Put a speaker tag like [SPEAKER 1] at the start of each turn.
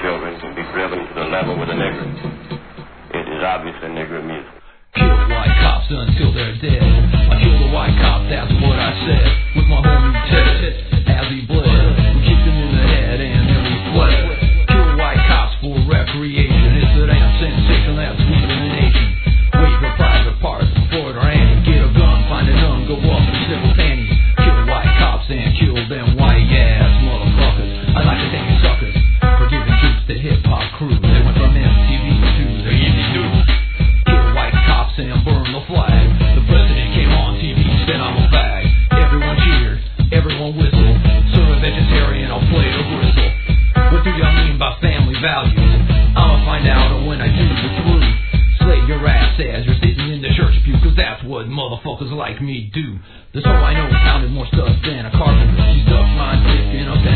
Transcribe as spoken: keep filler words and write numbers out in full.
[SPEAKER 1] children can be driven to the level with the Negro. It is obviously Negro music.
[SPEAKER 2] Kill white cops until they're dead. I kill the white cop, that's what I said. With my homie Ted, as he bled, we kicked him in the head and then we fled. Kill white cops for recreation. It's a damn sensation that's sweeping the nation. Wait for private parts before they're hanging. Get a gun, find a gun, go up with civil panties. Kill white cops and kill them white ass motherfuckers. I'd like to thank you suckers for giving troops to hip hop crew. They went from M T V to the Easy News. And burn the flag. The president came on T V, spit on a bag. Everyone cheered, everyone whistled. Serve a vegetarian, I'll play the gristle. What do y'all mean by family values? I'ma find out when I do the through. Slay your ass as you're sitting in the church pew, cause that's what motherfuckers like me do. This hoe I know pounded more stuff than a carpenter. She stuffed my dick in a